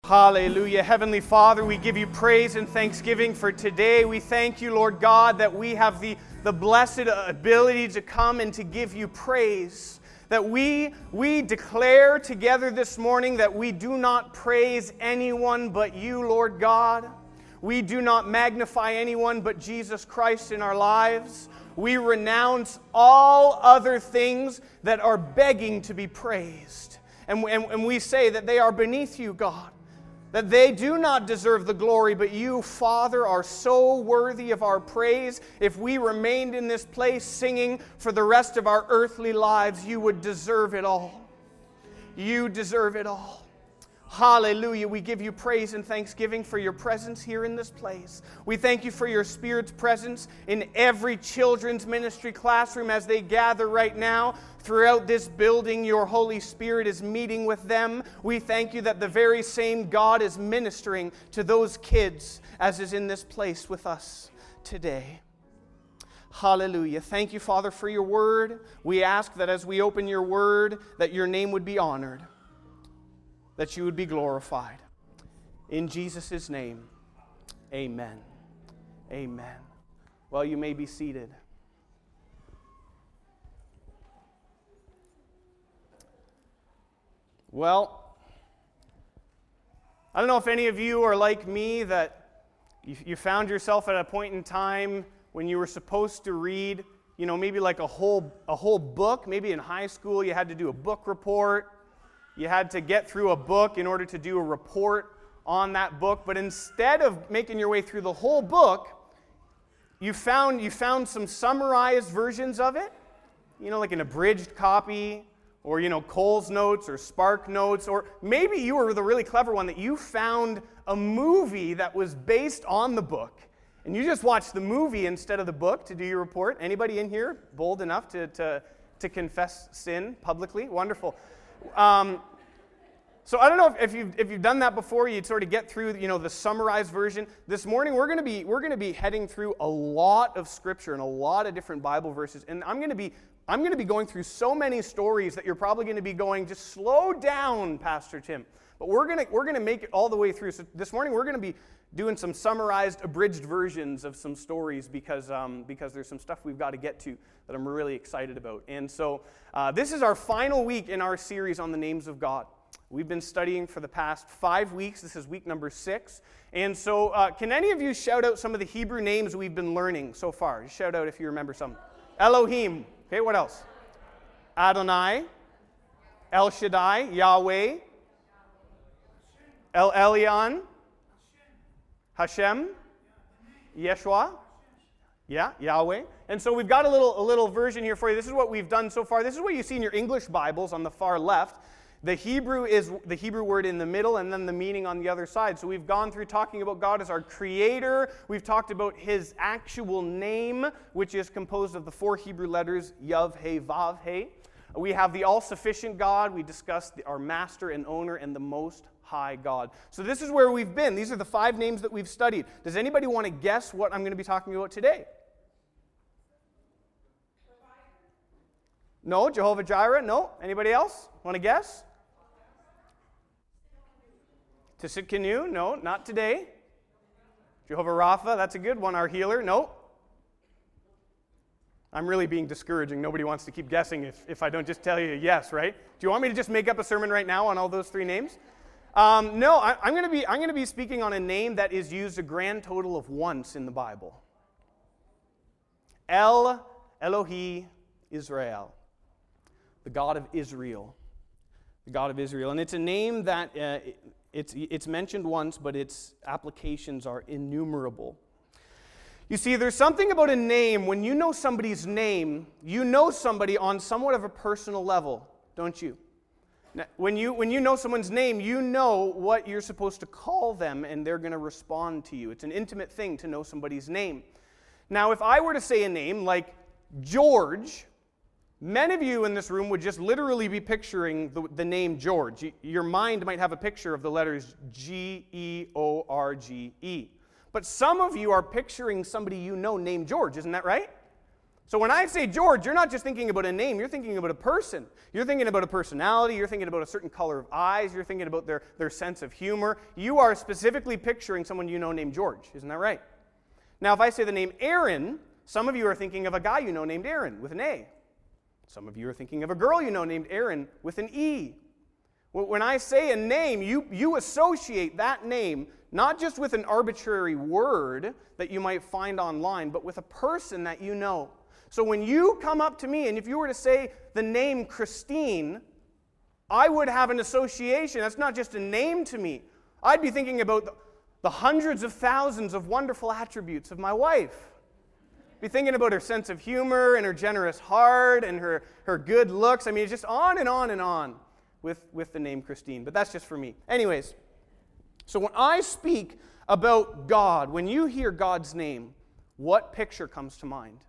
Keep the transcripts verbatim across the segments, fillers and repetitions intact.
Hallelujah. Heavenly Father, we give you praise and thanksgiving for today. We thank you, Lord God, that we have the, the blessed ability to come and to give you praise. That we, we declare together this morning that we do not praise anyone but you, Lord God. We do not magnify anyone but Jesus Christ in our lives. We renounce all other things that are begging to be praised. And, and, and we say that they are beneath you, God. That they do not deserve the glory, but you, Father, are so worthy of our praise. If we remained in this place singing for the rest of our earthly lives, you would deserve it all. You deserve it all. Hallelujah. We give you praise and thanksgiving for your presence here in this place. We thank you for your Spirit's presence in every children's ministry classroom as they gather right now. Throughout this building, your Holy Spirit is meeting with them. We thank you that the very same God is ministering to those kids as is in this place with us today. Hallelujah. Thank you, Father, for your word. We ask that as we open your word, that your name would be honored, that you would be glorified. In Jesus' name, amen. Amen. Well, you may be seated. Well, I don't know if any of you are like me, that you, you found yourself at a point in time when you were supposed to read, you know, maybe like a whole a whole book. Maybe in high school you had to do a book report. You had to get through a book in order to do a report on that book. But instead of making your way through the whole book, you found you found some summarized versions of it, you know, like an abridged copy, or, you know, Cole's Notes or Spark Notes, or maybe you were the really clever one that you found a movie that was based on the book, and you just watched the movie instead of the book to do your report. Anybody in here bold enough to to, to confess sin publicly? Wonderful. Um, so I don't know if, if you've if you've done that before. You'd sort of get through, you know, the summarized version. This morning we're going to be we're going to be heading through a lot of scripture and a lot of different Bible verses, and I'm going to be I'm going to be going through so many stories that you're probably going to be going, just slow down, Pastor Tim. But we're going to we're going to make it all the way through. So this morning we're going to be doing some summarized, abridged versions of some stories because um, because there's some stuff we've got to get to that I'm really excited about. And so uh, this is our final week in our series on the names of God. We've been studying for the past five weeks. This is week number six. And so uh, can any of you shout out some of the Hebrew names we've been learning so far? Just shout out if you remember some. Elohim. Okay, what else? Adonai, El Shaddai, Yahweh, El Elyon, Hashem, Yeshua, yeah, Yahweh. And so we've got a little a little version here for you. This is what we've done so far. This is what you see in your English Bibles on the far left. The Hebrew is the Hebrew word in the middle, and then the meaning on the other side. So we've gone through talking about God as our creator. We've talked about his actual name, which is composed of the four Hebrew letters Yav, He, Vav, He. We have the all-sufficient God. We discussed the, our master and owner and the most high God. So this is where we've been. These are the five names that we've studied. Does anybody want to guess what I'm going to be talking about today? No? Jehovah Jireh? No? Anybody else? Want to guess? Tsidkenu? No, not today. Jehovah Rapha? That's a good one. Our healer? No. I'm really being discouraging. Nobody wants to keep guessing if, if I don't just tell you yes, right? Do you want me to just make up a sermon right now on all those three names? Um, no, I, I'm going to be I'm going to be speaking on a name that is used a grand total of once in the Bible. El Elohi Israel, the God of Israel, the God of Israel, and it's a name that uh, it's it's mentioned once, but its applications are innumerable. You see, there's something about a name. When you know somebody's name, you know somebody on somewhat of a personal level, don't you? Now, when you when you know someone's name, you know what you're supposed to call them, and they're going to respond to you. It's an intimate thing to know somebody's name. Now, if I were to say a name like George, many of you in this room would just literally be picturing the, the name George. Your mind might have a picture of the letters G E O R G E. But some of you are picturing somebody you know named George, isn't that right? So when I say George, you're not just thinking about a name, you're thinking about a person. You're thinking about a personality, you're thinking about a certain color of eyes, you're thinking about their, their sense of humor. You are specifically picturing someone you know named George. Isn't that right? Now, if I say the name Aaron, some of you are thinking of a guy you know named Aaron with an A. Some of you are thinking of a girl you know named Aaron with an E. When I say a name, you, you associate that name not just with an arbitrary word that you might find online, but with a person that you know. So when you come up to me, and if you were to say the name Christine, I would have an association. That's not just a name to me. I'd be thinking about the, the hundreds of thousands of wonderful attributes of my wife. Be thinking about her sense of humor and her generous heart and her, her good looks. I mean, it's just on and on and on with, with the name Christine. But that's just for me. Anyways, so when I speak about God, when you hear God's name, what picture comes to mind?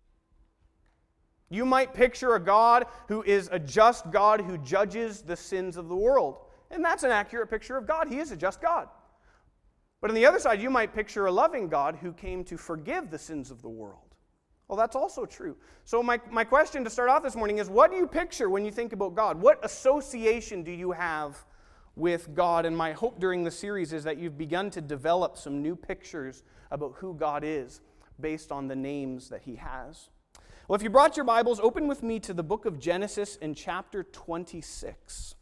You might picture a God who is a just God who judges the sins of the world. And that's an accurate picture of God. He is a just God. But on the other side, you might picture a loving God who came to forgive the sins of the world. Well, that's also true. So my, my question to start off this morning is, what do you picture when you think about God? What association do you have with God? And my hope during the series is that you've begun to develop some new pictures about who God is based on the names that He has. Well, if you brought your Bibles, open with me to the book of Genesis in chapter twenty-six.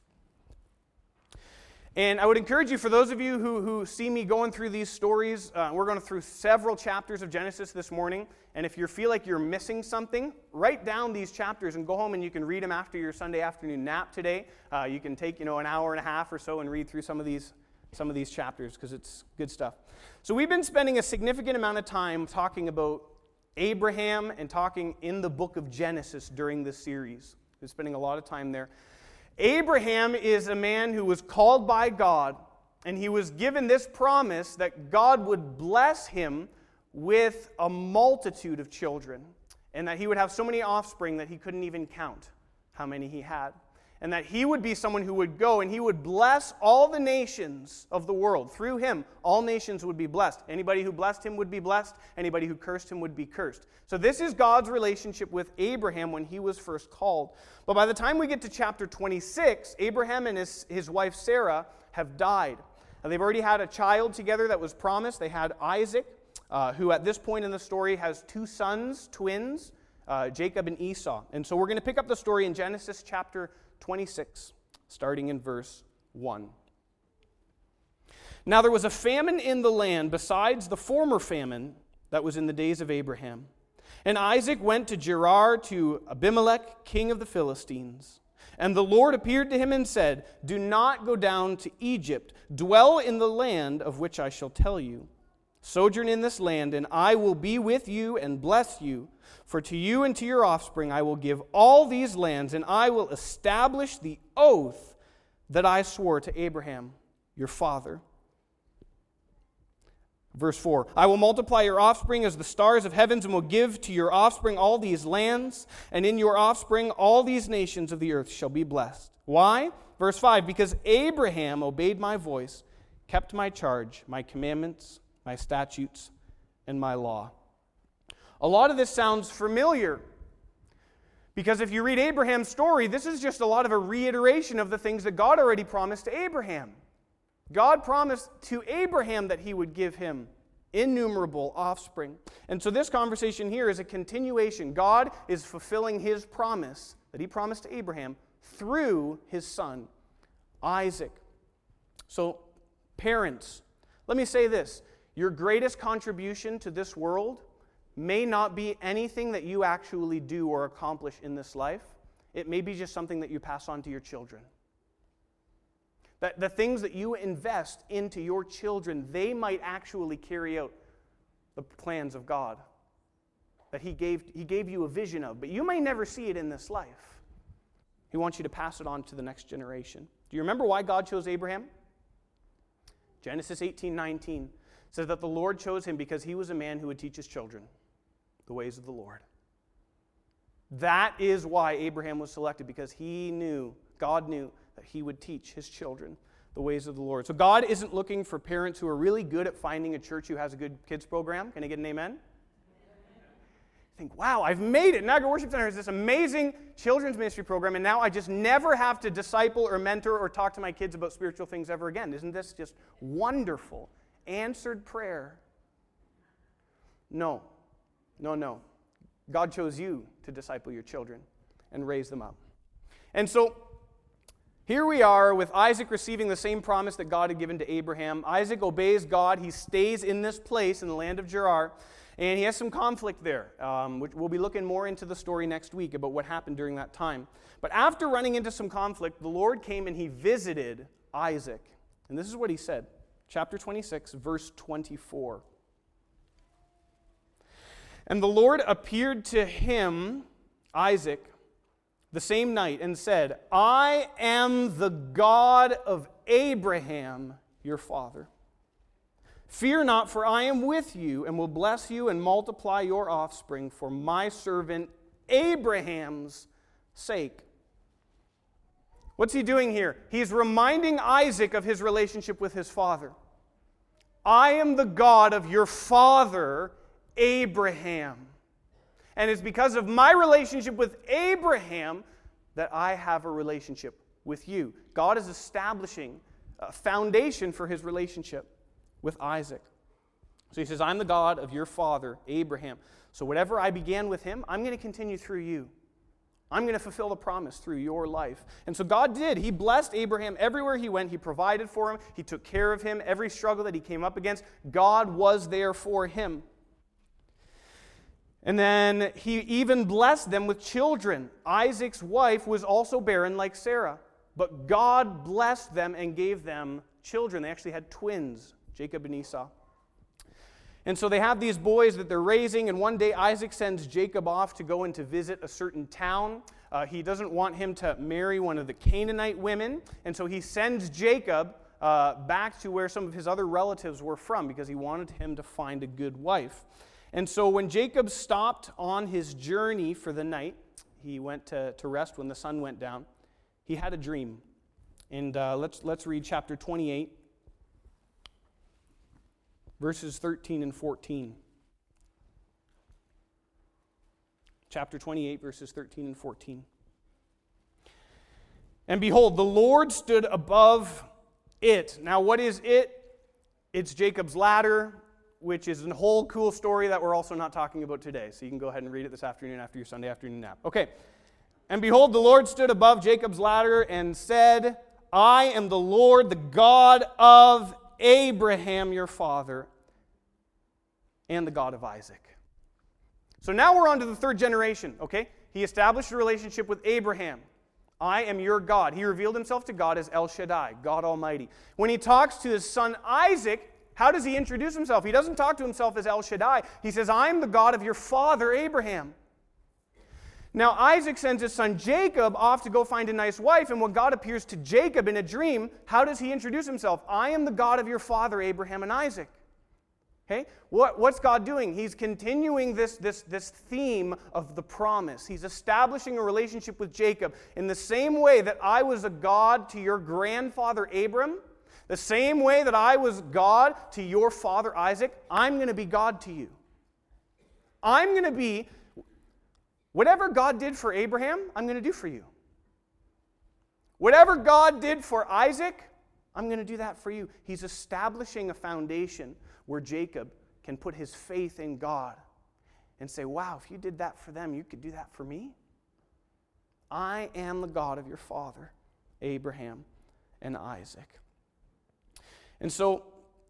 And I would encourage you, for those of you who, who see me going through these stories, uh, we're going through several chapters of Genesis this morning. And if you feel like you're missing something, write down these chapters and go home and you can read them after your Sunday afternoon nap today. Uh, you can take, you know, an hour and a half or so and read through some of these, some of these chapters because it's good stuff. So we've been spending a significant amount of time talking about Abraham and talking in the book of Genesis during this series. We're spending a lot of time there. Abraham is a man who was called by God, and he was given this promise that God would bless him with a multitude of children, and that he would have so many offspring that he couldn't even count how many he had. And that he would be someone who would go and he would bless all the nations of the world. Through him, all nations would be blessed. Anybody who blessed him would be blessed. Anybody who cursed him would be cursed. So this is God's relationship with Abraham when he was first called. But by the time we get to chapter twenty-six, Abraham and his, his wife Sarah have died. Now, they've already had a child together that was promised. They had Isaac, uh, who at this point in the story has two sons, twins, uh, Jacob and Esau. And so we're going to pick up the story in Genesis chapter twenty-six, starting in verse one. Now there was a famine in the land besides the former famine that was in the days of Abraham. And Isaac went to Gerar to Abimelech, king of the Philistines. And the Lord appeared to him and said, "Do not go down to Egypt. Dwell in the land of which I shall tell you. Sojourn in this land, and I will be with you and bless you. For to you and to your offspring I will give all these lands, and I will establish the oath that I swore to Abraham, your father." Verse four, "I will multiply your offspring as the stars of heavens, and will give to your offspring all these lands, and in your offspring all these nations of the earth shall be blessed." Why? Verse five, "Because Abraham obeyed my voice, kept my charge, my commandments, my statutes, and my law." A lot of this sounds familiar, because if you read Abraham's story, this is just a lot of a reiteration of the things that God already promised to Abraham. God promised to Abraham that he would give him innumerable offspring. And so this conversation here is a continuation. God is fulfilling his promise that he promised to Abraham through his son, Isaac. So, parents, let me say this. Your greatest contribution to this world may not be anything that you actually do or accomplish in this life. It may be just something that you pass on to your children. That the things that you invest into your children, they might actually carry out the plans of God that He gave, He gave you a vision of, but you may never see it in this life. He wants you to pass it on to the next generation. Do you remember why God chose Abraham? Genesis eighteen nineteen says that the Lord chose him because he was a man who would teach his children the ways of the Lord. That is why Abraham was selected, because he knew, God knew, that he would teach his children the ways of the Lord. So God isn't looking for parents who are really good at finding a church who has a good kids program. Can I get an amen? think, wow, I've made it. Niagara Worship Center is this amazing children's ministry program, and now I just never have to disciple or mentor or talk to my kids about spiritual things ever again. Isn't this just wonderful? Answered prayer. No, no, no. God chose you to disciple your children and raise them up. And so, here we are with Isaac receiving the same promise that God had given to Abraham. Isaac obeys God. He stays in this place in the land of Gerar. And he has some conflict there, um, which we'll be looking more into the story next week about what happened during that time. But after running into some conflict, the Lord came and he visited Isaac. And this is what he said. Chapter twenty-six, verse twenty-four. And the Lord appeared to him, Isaac, the same night and said, I am the God of Abraham, your father. Fear not, for I am with you and will bless you and multiply your offspring for my servant Abraham's sake. What's he doing here? He's reminding Isaac of his relationship with his father. I am the God of your father, Abraham. And it's because of my relationship with Abraham that I have a relationship with you. God is establishing a foundation for his relationship with Isaac. So he says, I'm the God of your father, Abraham. So whatever I began with him, I'm going to continue through you. I'm going to fulfill the promise through your life. And so God did. He blessed Abraham everywhere he went. He provided for him. He took care of him. Every struggle that he came up against, God was there for him. And then he even blessed them with children. Isaac's wife was also barren like Sarah. But God blessed them and gave them children. They actually had twins, Jacob and Esau. And so they have these boys that they're raising, and one day Isaac sends Jacob off to go and to visit a certain town. Uh, he doesn't want him to marry one of the Canaanite women, and so he sends Jacob uh, back to where some of his other relatives were from because he wanted him to find a good wife. And so when Jacob stopped on his journey for the night, he went to, to rest when the sun went down, he had a dream. And uh, let's, let's read chapter twenty-eight, verses thirteen and fourteen. Chapter twenty-eight, verses thirteen and fourteen. And behold, the Lord stood above it. Now, what is it? It's Jacob's ladder, which is a whole cool story that we're also not talking about today. So you can go ahead and read it this afternoon after your Sunday afternoon nap. Okay. And behold, the Lord stood above Jacob's ladder and said, I am the Lord, the God of Abraham, your father, and the God of Isaac. So now we're on to the third generation, okay? He established a relationship with Abraham. I am your God. He revealed himself to God as El Shaddai, God Almighty. When he talks to his son Isaac, how does he introduce himself? He doesn't talk to himself as El Shaddai. He says, I'm the God of your father Abraham. Now Isaac sends his son Jacob off to go find a nice wife, and when God appears to Jacob in a dream, how does he introduce himself? I am the God of your father Abraham and Isaac. Okay? What, what's God doing? He's continuing this, this, this theme of the promise. He's establishing a relationship with Jacob in the same way that I was a God to your grandfather Abram, the same way that I was God to your father Isaac, I'm going to be God to you. I'm going to be, whatever God did for Abraham, I'm going to do for you. Whatever God did for Isaac, I'm going to do that for you. He's establishing a foundation where Jacob can put his faith in God and say, wow, if you did that for them, you could do that for me. I am the God of your father, Abraham and Isaac. And so,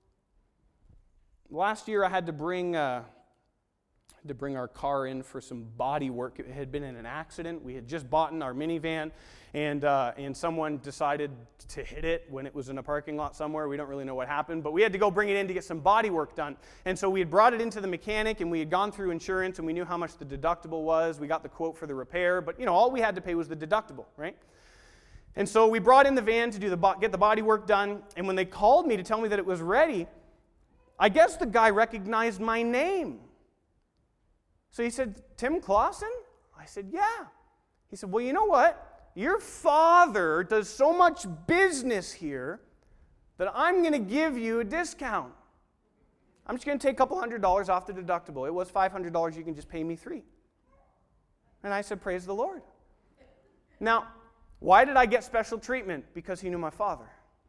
last year I had to bring uh, to bring our car in for some body work. It had been in an accident. We had just bought in our minivan, and uh, and someone decided to hit it when it was in a parking lot somewhere. We don't really know what happened, but we had to go bring it in to get some body work done. And so we had brought it into the mechanic, and we had gone through insurance, and we knew how much the deductible was. We got the quote for the repair, but you know, all we had to pay was the deductible, right? And so we brought in the van to do the get the body work done, and when they called me to tell me that it was ready, I guess the guy recognized my name. So he said, Tim Clausen? I said, yeah. He said, well, you know what? Your father does so much business here that I'm going to give you a discount. I'm just going to take a couple hundred dollars off the deductible. It was five hundred dollars. You can just pay me three. And I said, praise the Lord. Now, why did I get special treatment? Because he knew my father.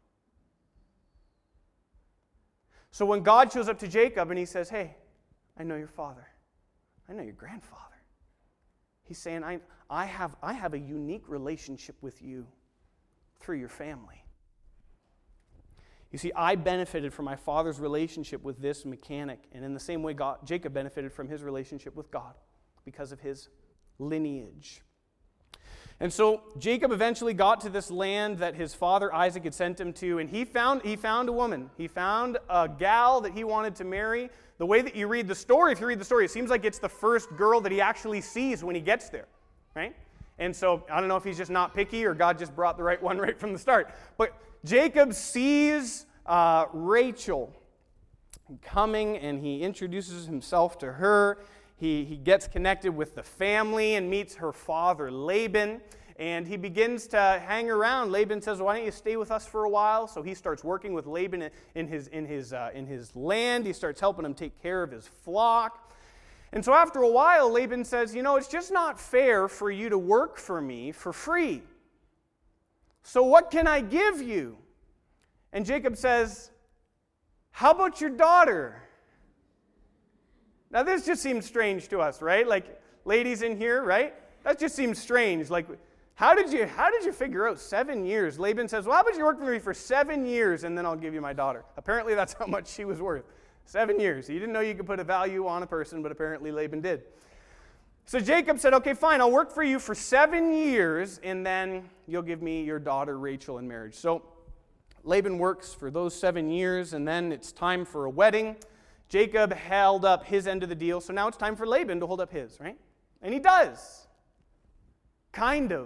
So when God shows up to Jacob and he says, hey, I know your father. I know your grandfather. He's saying, I, I, have, I have a unique relationship with you through your family. You see, I benefited from my father's relationship with this mechanic, and in the same way, God, Jacob benefited from his relationship with God because of his lineage. And so Jacob eventually got to this land that his father Isaac had sent him to, and he found, he found a woman. He found a gal that he wanted to marry. The way that you read the story, if you read the story, it seems like it's the first girl that he actually sees when he gets there, right? And so I don't know if he's just not picky or God just brought the right one right from the start. But Jacob sees uh, Rachel coming, and he introduces himself to her. He, he gets connected with the family and meets her father, Laban, and he begins to hang around. Laban says, why don't you stay with us for a while? So he starts working with Laban in his, in his, uh, in his land. He starts helping him take care of his flock. And so after a while, Laban says, you know, it's just not fair for you to work for me for free. So what can I give you? And Jacob says, how about your daughter? Now, this just seems strange to us, right? Like, ladies in here, right? That just seems strange. Like, how did you how did you figure out seven years? Laban says, well, how about you work for me for seven years, and then I'll give you my daughter? Apparently, that's how much she was worth. Seven years. He didn't know you could put a value on a person, but apparently Laban did. So Jacob said, okay, fine, I'll work for you for seven years, and then you'll give me your daughter Rachel in marriage. So Laban works for those seven years, and then it's time for a wedding. Jacob held up his end of the deal, so now it's time for Laban to hold up his, right? And he does. Kind of.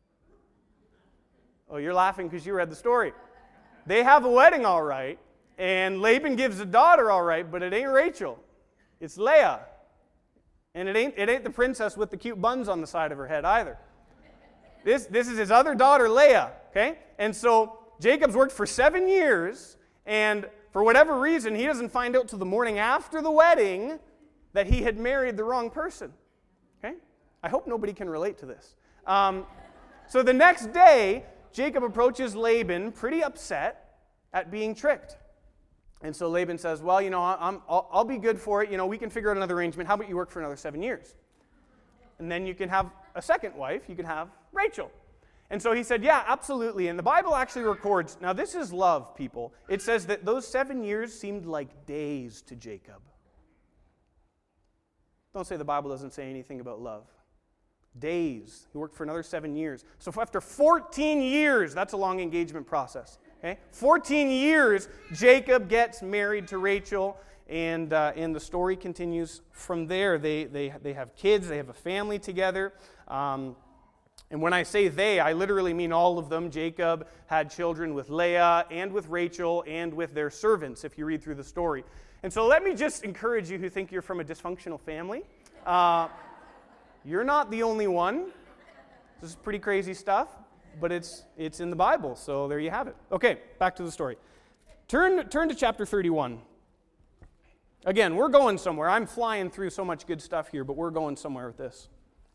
Oh, you're laughing because you read the story. They have a wedding all right, and Laban gives a daughter all right, but it ain't Rachel. It's Leah. And it ain't, it ain't the princess with the cute buns on the side of her head either. This, this is his other daughter, Leah, okay? And so Jacob's worked for seven years, and for whatever reason, he doesn't find out till the morning after the wedding that he had married the wrong person. Okay? I hope nobody can relate to this. Um, so the next day, Jacob approaches Laban pretty upset at being tricked. And so Laban says, well, you know, I'm, I'll, I'll be good for it. You know, we can figure out another arrangement. How about you work for another seven years? And then you can have a second wife. You can have Rachel. And so he said, yeah, absolutely. And the Bible actually records, now this is love, people. It says that those seven years seemed like days to Jacob. Don't say the Bible doesn't say anything about love. Days. He worked for another seven years. So after fourteen years, that's a long engagement process. Okay? fourteen years, Jacob gets married to Rachel, and uh, and the story continues from there. They, they, they have kids, they have a family together. Um, And when I say they, I literally mean all of them. Jacob had children with Leah and with Rachel and with their servants, if you read through the story. And so let me just encourage you who think you're from a dysfunctional family. Uh, you're not the only one. This is pretty crazy stuff, but it's it's in the Bible, so there you have it. Okay, back to the story. Turn, turn to chapter thirty-one. Again, we're going somewhere. I'm flying through so much good stuff here, but we're going somewhere with this.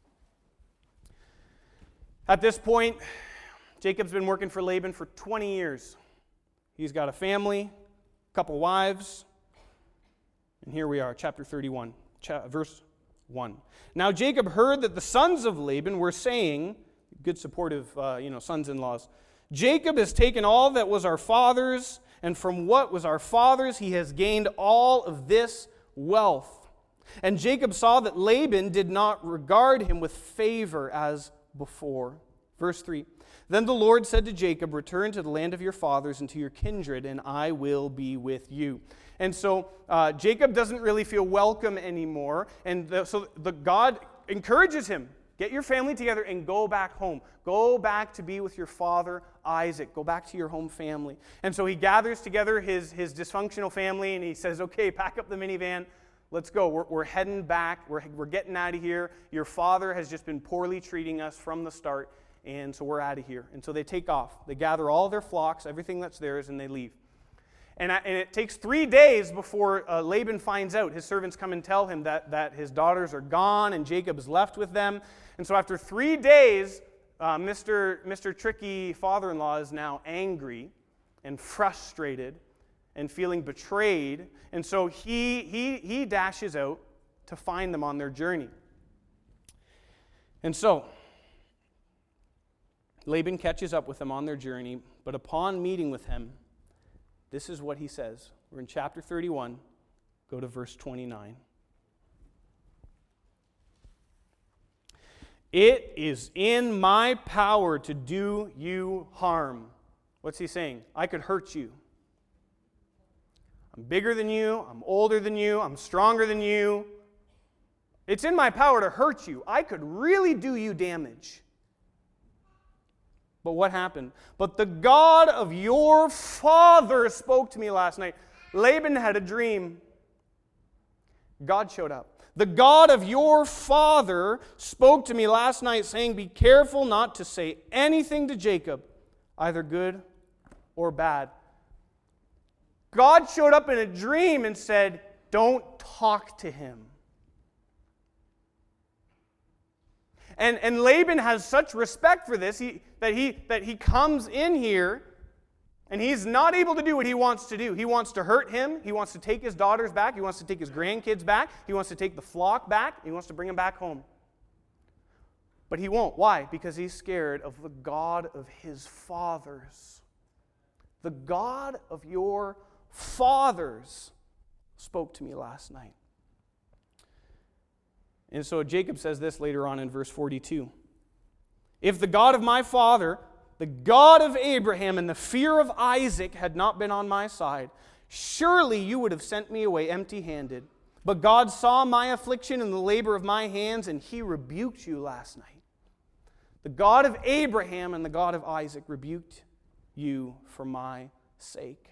At this point, Jacob's been working for Laban for twenty years. He's got a family, a couple wives, and here we are, chapter thirty-one, cha- verse one. Now Jacob heard that the sons of Laban were saying, good supportive, uh, you know, sons-in-laws, Jacob has taken all that was our father's, and from what was our father's he has gained all of this wealth. And Jacob saw that Laban did not regard him with favor as before. Verse three. Then the Lord said to Jacob, return to the land of your fathers and to your kindred, and I will be with you. And so uh, Jacob doesn't really feel welcome anymore. And the, so the God encourages him, get your family together and go back home. Go back to be with your father, Isaac. Go back to your home family. And so he gathers together his, his dysfunctional family, and he says, okay, pack up the minivan. Let's go. We're, we're heading back. We're, we're getting out of here. Your father has just been poorly treating us from the start, and so we're out of here. And so they take off. They gather all their flocks, everything that's theirs, and they leave. And, I, and it takes three days before uh, Laban finds out. His servants come and tell him that, that his daughters are gone and Jacob is left with them. And so after three days, uh, Mister Mister Tricky father-in-law is now angry and frustrated and feeling betrayed. And so he, he, he dashes out to find them on their journey. And so Laban catches up with them on their journey, but upon meeting with him, this is what he says. We're in chapter thirty-one. Go to verse twenty-nine. It is in my power to do you harm. What's he saying? I could hurt you. I'm bigger than you. I'm older than you. I'm stronger than you. It's in my power to hurt you. I could really do you damage. But what happened? But the God of your father spoke to me last night. Laban had a dream. God showed up. The God of your father spoke to me last night, saying, be careful not to say anything to Jacob, either good or bad. God showed up in a dream and said, don't talk to him. And, and Laban has such respect for this he, that, he, that he comes in here and he's not able to do what he wants to do. He wants to hurt him. He wants to take his daughters back. He wants to take his grandkids back. He wants to take the flock back. He wants to bring them back home. But he won't. Why? Because he's scared of the God of his fathers. The God of your fathers spoke to me last night. And so Jacob says this later on in verse forty-two. If the God of my father, the God of Abraham, and the fear of Isaac had not been on my side, surely you would have sent me away empty-handed. But God saw my affliction and the labor of my hands, and he rebuked you last night. The God of Abraham and the God of Isaac rebuked you for my sake.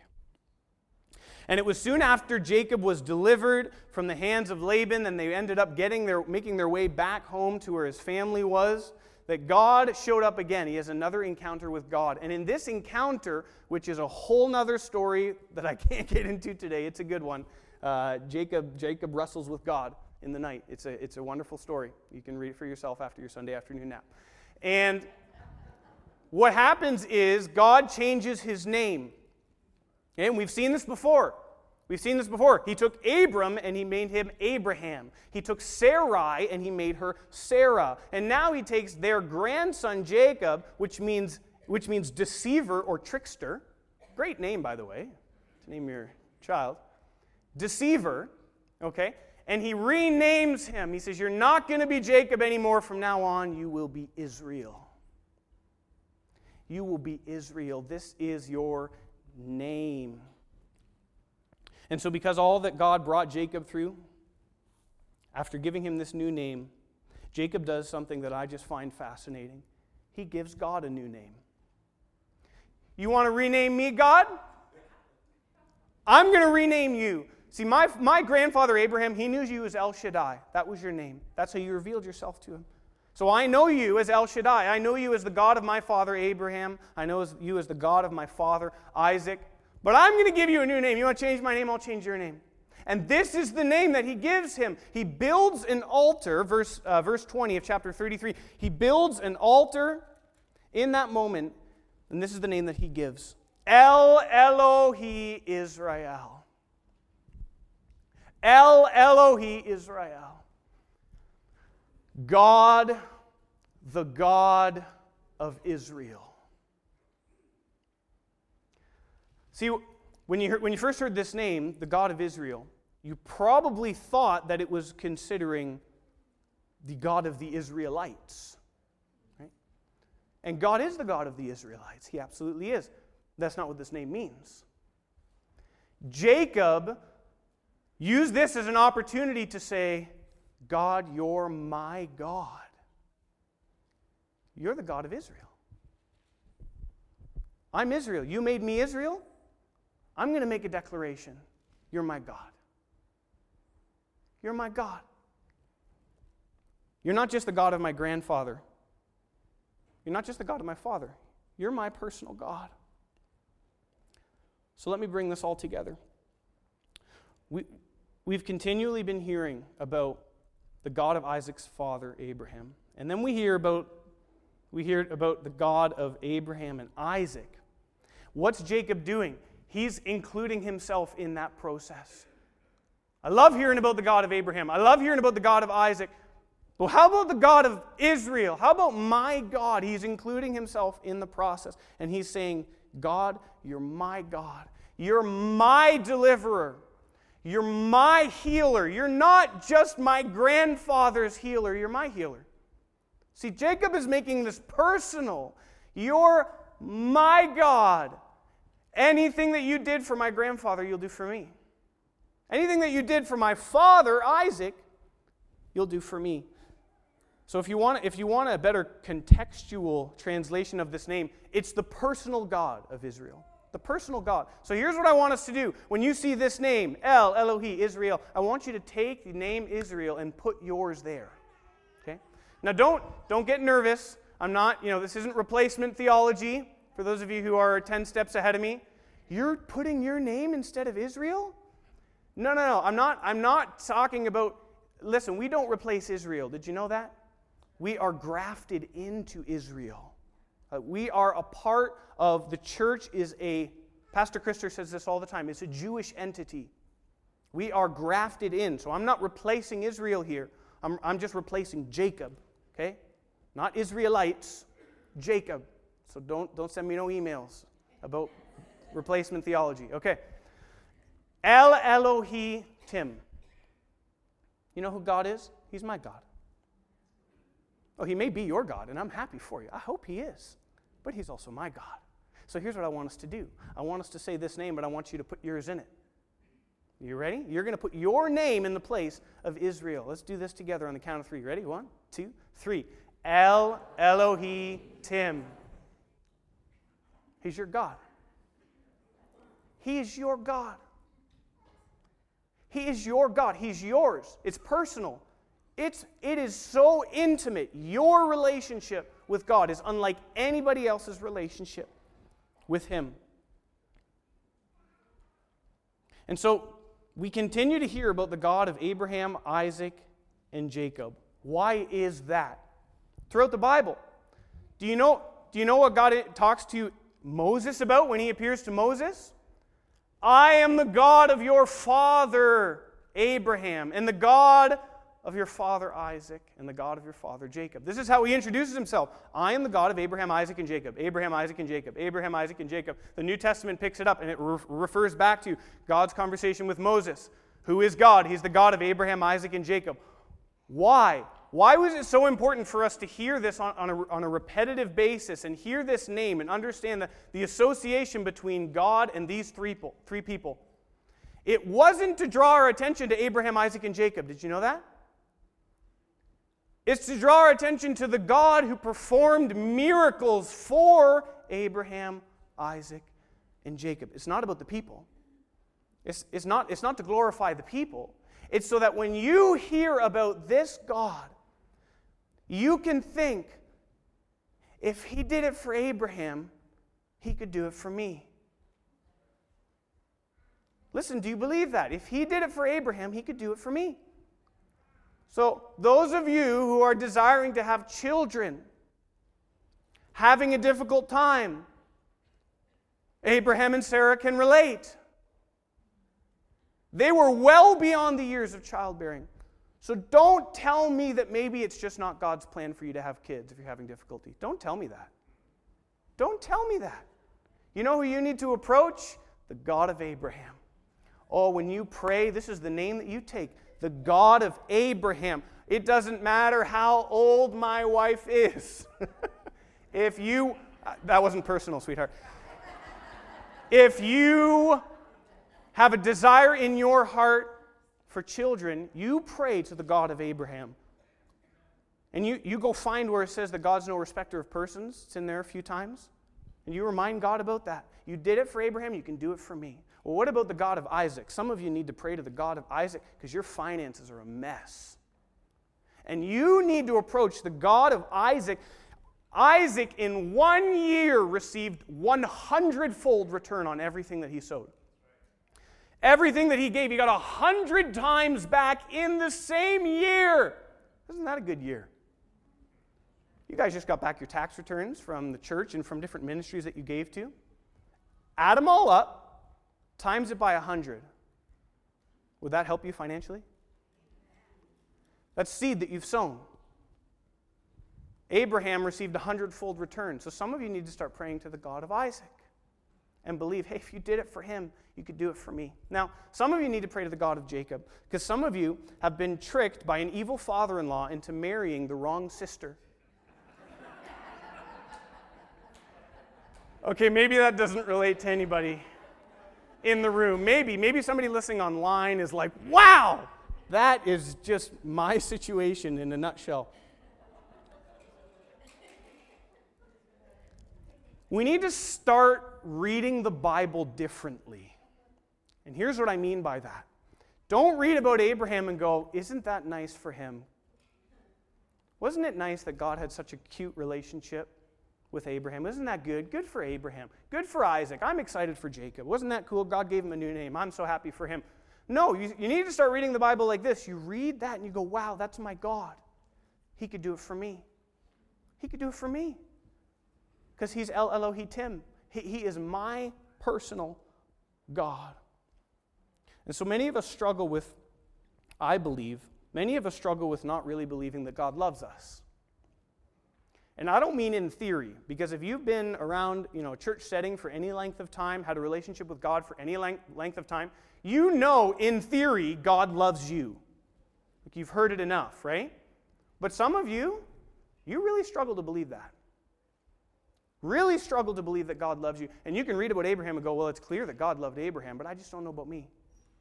And it was soon after Jacob was delivered from the hands of Laban, and they ended up getting their, making their way back home to where his family was, that God showed up again. He has another encounter with God. And in this encounter, which is a whole nother story that I can't get into today, it's a good one. Uh, Jacob, Jacob wrestles with God in the night. It's a, it's a wonderful story. You can read it for yourself after your Sunday afternoon nap. And what happens is God changes his name. Okay, and we've seen this before. We've seen this before. He took Abram and he made him Abraham. He took Sarai and he made her Sarah. And now he takes their grandson Jacob, which means, which means deceiver or trickster. Great name, by the way, to name your child. Deceiver, okay? And he renames him. He says, you're not going to be Jacob anymore. From now on, you will be Israel. You will be Israel. This is your name. And so because all that God brought Jacob through, after giving him this new name, Jacob does something that I just find fascinating. He gives God a new name. You want to rename me, God? I'm going to rename you. See, my, my grandfather Abraham, he knew you as El Shaddai. That was your name. That's how you revealed yourself to him. So I know you as El Shaddai. I know you as the God of my father Abraham. I know you as the God of my father Isaac. But I'm going to give you a new name. You want to change my name? I'll change your name. And this is the name that he gives him. He builds an altar, verse, uh, verse twenty of chapter thirty-three. He builds an altar in that moment, and this is the name that he gives. El Elohi Israel. El Elohi Israel. God, the God of Israel. See, when you, heard, when you first heard this name, the God of Israel, you probably thought that it was considering the God of the Israelites. Right? And God is the God of the Israelites. He absolutely is. That's not what this name means. Jacob used this as an opportunity to say, God, you're my God. You're the God of Israel. I'm Israel. You made me Israel. I'm going to make a declaration. You're my God. You're my God. You're not just the God of my grandfather. You're not just the God of my father. You're my personal God. So let me bring this all together. We, we've continually been hearing about the God of Isaac's father, Abraham. And then we hear about, we hear about the God of Abraham and Isaac. What's Jacob doing? He's including himself in that process. I love hearing about the God of Abraham. I love hearing about the God of Isaac. But how about the God of Israel? How about my God? He's including himself in the process. And he's saying, God, you're my God. You're my deliverer. You're my healer. You're not just my grandfather's healer. You're my healer. See, Jacob is making this personal. You're my God. Anything that you did for my grandfather, you'll do for me. Anything that you did for my father, Isaac, you'll do for me. So if you want, if you want a better contextual translation of this name, it's the personal God of Israel. The personal God. So here's what I want us to do. When you see this name, El, Elohi, Israel, I want you to take the name Israel and put yours there. Okay? Now don't, don't get nervous. I'm not, you know, this isn't replacement theology. For those of you who are ten steps ahead of me, you're putting your name instead of Israel? No, no, no. I'm not, I'm not talking about, listen, we don't replace Israel. Did you know that? We are grafted into Israel. Uh, we are a part of, the church is a, Pastor Christer says this all the time, it's a Jewish entity. We are grafted in. So I'm not replacing Israel here. I'm, I'm just replacing Jacob, okay? Not Israelites, Jacob. So don't, don't send me no emails about replacement theology. Okay. El Elohi Tim. You know who God is? He's my God. Oh, he may be your God, and I'm happy for you. I hope he is. But he's also my God. So here's what I want us to do. I want us to say this name, but I want you to put yours in it. You ready? You're going to put your name in the place of Israel. Let's do this together on the count of three. Ready? One, two, three. El Elohi Tim. He's your God. He is your God. He is your God. He's yours. It's personal. It's, it is so intimate. Your relationship with God is unlike anybody else's relationship with him. And so we continue to hear about the God of Abraham, Isaac, and Jacob. Why is that? Throughout the Bible. Do you know, do you know what God talks to Moses about when he appears to Moses? I am the God of your father Abraham, and the God of your father Isaac, and the God of your father Jacob. This is how he introduces himself. I am the God of Abraham, Isaac, and Jacob. Abraham, Isaac, and Jacob. Abraham, Isaac, and Jacob. The New Testament picks it up, and it re- refers back to God's conversation with Moses. Who is God? He's the God of Abraham, Isaac, and Jacob. Why? Why was it so important for us to hear this on, on, a, on a repetitive basis and hear this name and understand the, the association between God and these three people, three people? It wasn't to draw our attention to Abraham, Isaac, and Jacob. Did you know that? It's to draw our attention to the God who performed miracles for Abraham, Isaac, and Jacob. It's not about the people. It's, it's, not, it's not to glorify the people. It's so that when you hear about this God, you can think, if he did it for Abraham, he could do it for me. Listen, do you believe that? If he did it for Abraham, he could do it for me. So those of you who are desiring to have children, having a difficult time, Abraham and Sarah can relate. They were well beyond the years of childbearing. So don't tell me that maybe it's just not God's plan for you to have kids if you're having difficulty. Don't tell me that. Don't tell me that. You know who you need to approach? The God of Abraham. Oh, when you pray, this is the name that you take. The God of Abraham. It doesn't matter how old my wife is. If you... That wasn't personal, sweetheart. If you have a desire in your heart for children, you pray to the God of Abraham. And you, you go find where it says that God's no respecter of persons. It's in there a few times. And you remind God about that. You did it for Abraham, you can do it for me. Well, what about the God of Isaac? Some of you need to pray to the God of Isaac because your finances are a mess. And you need to approach the God of Isaac. Isaac in one year received one hundred-fold return on everything that he sowed. Everything that he gave, he got a hundred times back in the same year. Isn't that a good year? You guys just got back your tax returns from the church and from different ministries that you gave to. Add them all up, times it by a hundred. Would that help you financially? That's seed that you've sown. Abraham received a hundredfold return. So some of you need to start praying to the God of Isaac and believe, hey, if you did it for him, you could do it for me. Now, some of you need to pray to the God of Jacob because some of you have been tricked by an evil father-in-law into marrying the wrong sister. Okay, maybe that doesn't relate to anybody in the room. Maybe, maybe somebody listening online is like, wow, that is just my situation in a nutshell. We need to start reading the Bible differently. And here's what I mean by that. Don't read about Abraham and go, isn't that nice for him? Wasn't it nice that God had such a cute relationship with Abraham? Isn't that good? Good for Abraham. Good for Isaac. I'm excited for Jacob. Wasn't that cool? God gave him a new name. I'm so happy for him. No, you, you need to start reading the Bible like this. You read that and you go, wow, that's my God. He could do it for me. He could do it for me. Because he's El Elohim. He, he is my personal God. And so many of us struggle with, I believe, many of us struggle with not really believing that God loves us. And I don't mean in theory, because if you've been around, you know, a church setting for any length of time, had a relationship with God for any length, length of time, you know in theory God loves you. Like you've heard it enough, right? But some of you, you really struggle to believe that. Really struggle to believe that God loves you. And you can read about Abraham and go, well, it's clear that God loved Abraham, but I just don't know about me.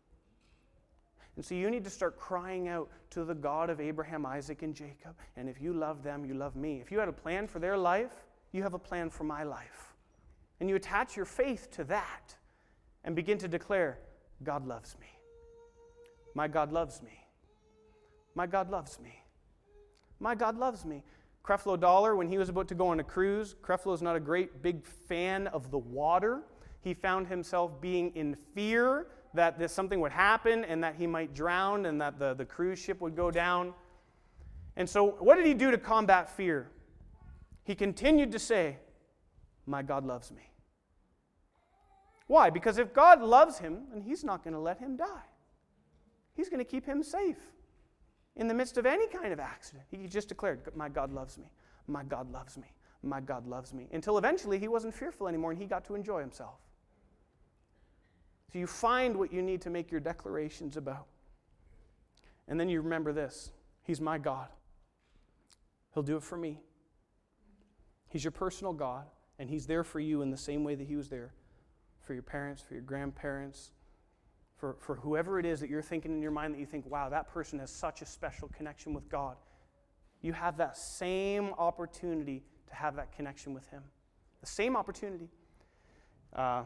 And so you need to start crying out to the God of Abraham, Isaac, and Jacob. And if you love them, you love me. If you had a plan for their life, you have a plan for my life. And you attach your faith to that and begin to declare, God loves me. My God loves me. My God loves me. My God loves me. Creflo Dollar, when he was about to go on a cruise, Creflo's not a great big fan of the water. He found himself being in fear that this, something would happen and that he might drown and that the, the cruise ship would go down. And so what did he do to combat fear? He continued to say, my God loves me. Why? Because if God loves him, then he's not going to let him die. He's going to keep him safe. In the midst of any kind of accident, he just declared, my God loves me, my God loves me, my God loves me, until eventually he wasn't fearful anymore and he got to enjoy himself. So you find what you need to make your declarations about. And then you remember this, he's my God. He'll do it for me. He's your personal God, and he's there for you in the same way that he was there for your parents, for your grandparents, For, for whoever it is that you're thinking in your mind that you think, wow, that person has such a special connection with God. You have that same opportunity to have that connection with him. The same opportunity. Uh,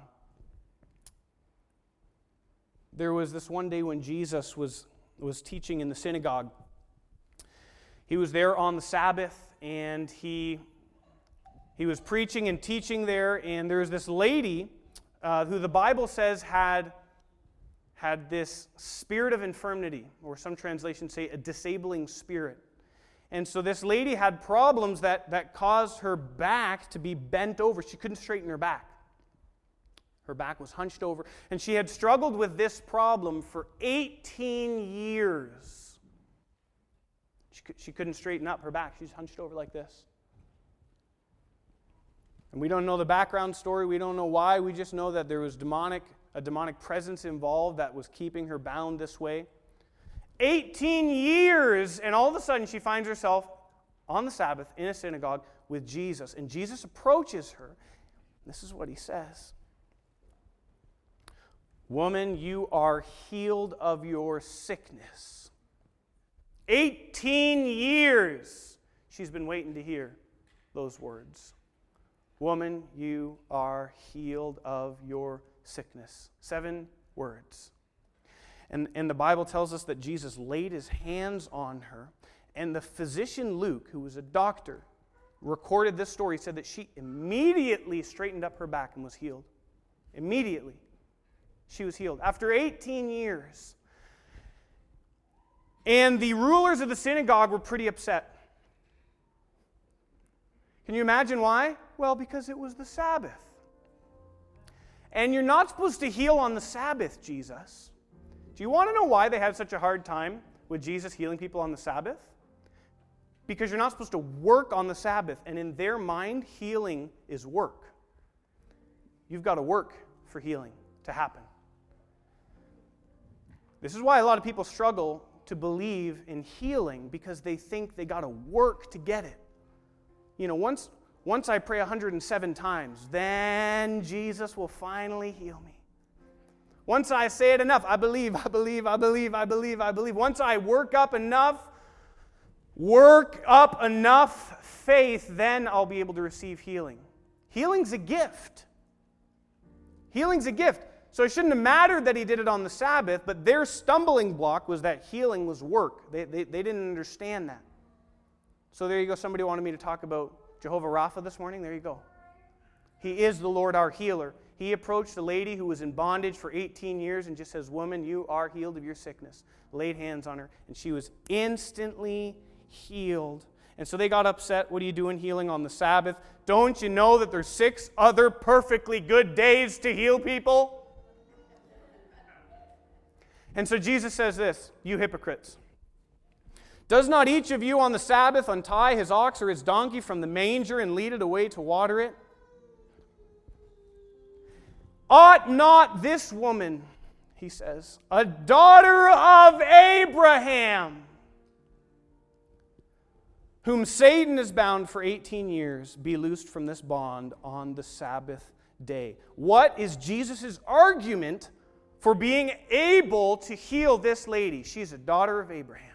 there was this one day when Jesus was, was teaching in the synagogue. He was there on the Sabbath, and he, he was preaching and teaching there, and there was this lady uh, who the Bible says had... had this spirit of infirmity, or some translations say a disabling spirit. And so this lady had problems that, that caused her back to be bent over. She couldn't straighten her back. Her back was hunched over. And she had struggled with this problem for eighteen years. She, could, she couldn't straighten up her back. She's hunched over like this. And we don't know the background story. We don't know why. We just know that there was demonic a demonic presence involved that was keeping her bound this way. eighteen years, and all of a sudden she finds herself on the Sabbath in a synagogue with Jesus. And Jesus approaches her. This is what he says. Woman, you are healed of your sickness. eighteen years she's been waiting to hear those words. Woman, you are healed of your sickness. Seven words. And, and the Bible tells us that Jesus laid his hands on her, and the physician Luke, who was a doctor, recorded this story, said that she immediately straightened up her back and was healed. Immediately. She was healed. After eighteen years. And the rulers of the synagogue were pretty upset. Can you imagine why? Well, because it was the Sabbath. And you're not supposed to heal on the Sabbath, Jesus. Do you want to know why they had such a hard time with Jesus healing people on the Sabbath? Because you're not supposed to work on the Sabbath. And in their mind, healing is work. You've got to work for healing to happen. This is why a lot of people struggle to believe in healing, because they think they got to work to get it. You know, once, once I pray one hundred seven times, then Jesus will finally heal me. Once I say it enough, I believe, I believe, I believe, I believe, I believe. Once I work up enough, work up enough faith, then I'll be able to receive healing. Healing's a gift. Healing's a gift. So it shouldn't have mattered that he did it on the Sabbath, but their stumbling block was that healing was work. They, they, they didn't understand that. So there you go. Somebody wanted me to talk about Jehovah Rapha this morning. There you go. He is the Lord our healer. He approached a lady who was in bondage for eighteen years and just says, "Woman, you are healed of your sickness." Laid hands on her, and she was instantly healed. And so they got upset. What are you doing healing on the Sabbath? Don't you know that there's six other perfectly good days to heal people? And so Jesus says this, "You hypocrites. Does not each of you on the Sabbath untie his ox or his donkey from the manger and lead it away to water it? Ought not this woman," he says, "a daughter of Abraham, whom Satan has bound for eighteen years, be loosed from this bond on the Sabbath day?" What is Jesus' argument for being able to heal this lady? She's a daughter of Abraham.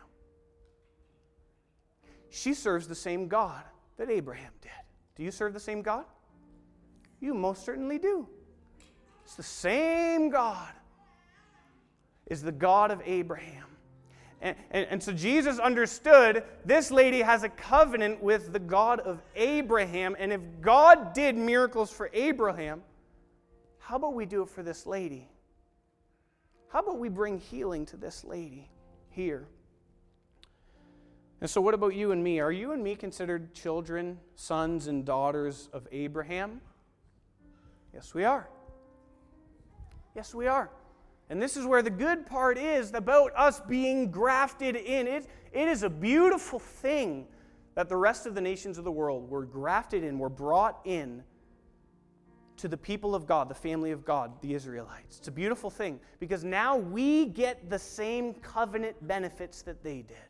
She serves the same God that Abraham did. Do you serve the same God? You most certainly do. It's the same God is the God of Abraham. And, and, and so Jesus understood this lady has a covenant with the God of Abraham. And if God did miracles for Abraham, how about we do it for this lady? How about we bring healing to this lady here? And so what about you and me? Are you and me considered children, sons and daughters of Abraham? Yes, we are. Yes, we are. And this is where the good part is about us being grafted in. It, it is a beautiful thing that the rest of the nations of the world were grafted in, were brought in to the people of God, the family of God, the Israelites. It's a beautiful thing because now we get the same covenant benefits that they did.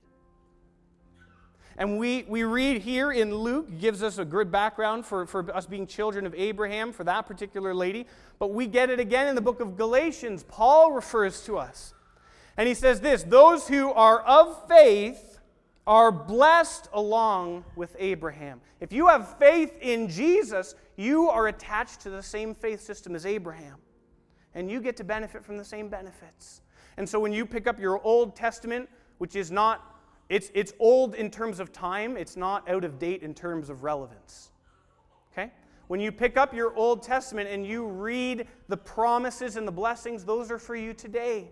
And we, we read here in Luke, gives us a good background for, for us being children of Abraham, for that particular lady. But we get it again in the book of Galatians. Paul refers to us. And he says this, "Those who are of faith are blessed along with Abraham." If you have faith in Jesus, you are attached to the same faith system as Abraham. And you get to benefit from the same benefits. And so when you pick up your Old Testament, which is not It's, it's old in terms of time. It's not out of date in terms of relevance. Okay? When you pick up your Old Testament and you read the promises and the blessings, those are for you today.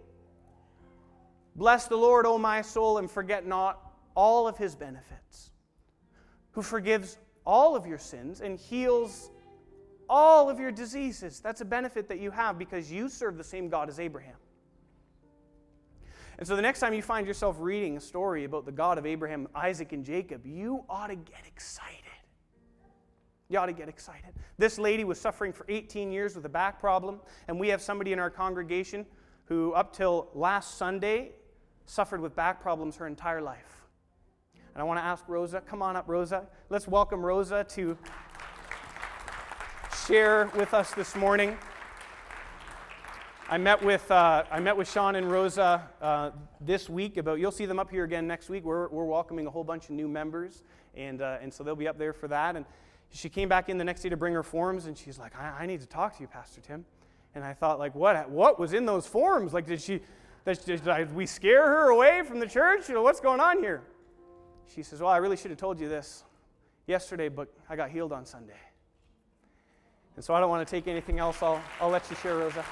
"Bless the Lord, O my soul, and forget not all of his benefits, who forgives all of your sins and heals all of your diseases." That's a benefit that you have because you serve the same God as Abraham. And so the next time you find yourself reading a story about the God of Abraham, Isaac, and Jacob, you ought to get excited. You ought to get excited. This lady was suffering for eighteen years with a back problem, and we have somebody in our congregation who, up till last Sunday, suffered with back problems her entire life. And I want to ask Rosa, come on up, Rosa. Let's welcome Rosa to share with us this morning. I met with uh, I met with Sean and Rosa uh, this week. About you'll see them up here again next week. We're we're welcoming a whole bunch of new members, and uh, and so they'll be up there for that. And she came back in the next day to bring her forms, and she's like, I, I need to talk to you, Pastor Tim. And I thought, like, what what was in those forms? Like, did she did, did, did we scare her away from the church? You know, what's going on here? She says, well, I really should have told you this. yesterday, but I got healed on Sunday. And so I don't want to take anything else. I'll, I'll let you share, Rosa.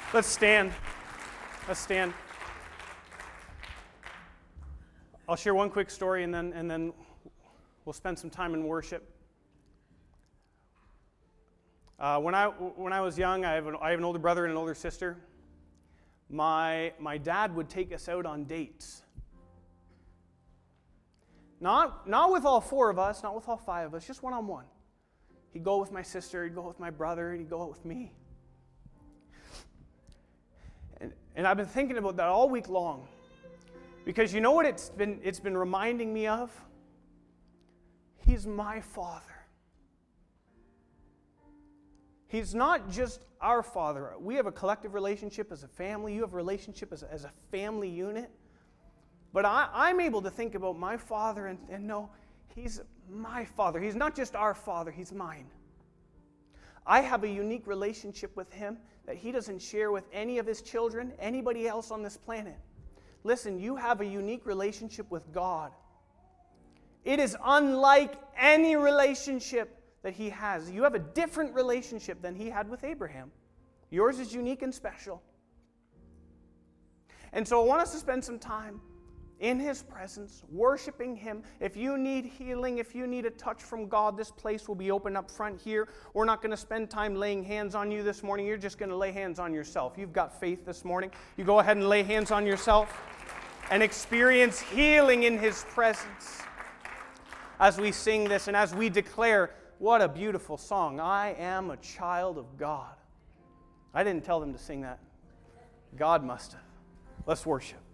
Let's stand. Let's stand. I'll share one quick story and then and then we'll spend some time in worship. Uh, when I when I was young, I have, an, I have an older brother and an older sister. My my dad would take us out on dates. Not not with all four of us, not with all five of us, just one on one. He'd go with my sister, he'd go with my brother, he'd go out with me. And and I've been thinking about that all week long. Because you know what it's been it's been reminding me of? He's my Father. He's not just our Father. We have a collective relationship as a family. You have a relationship as a, as a family unit. But I, I'm able to think about my Father and, and know He's my Father. He's not just our Father. He's mine. I have a unique relationship with Him that He doesn't share with any of His children, anybody else on this planet. Listen, you have a unique relationship with God. It is unlike any relationship that He has. You have a different relationship than He had with Abraham. Yours is unique and special. And so I want us to spend some time in His presence, worshiping Him. If you need healing, if you need a touch from God, this place will be open up front here. We're not going to spend time laying hands on you this morning. You're just going to lay hands on yourself. You've got faith this morning. You go ahead and lay hands on yourself and experience healing in His presence as we sing this and as we declare, what a beautiful song. I am a child of God. I didn't tell them to sing that. God must have. Let's worship.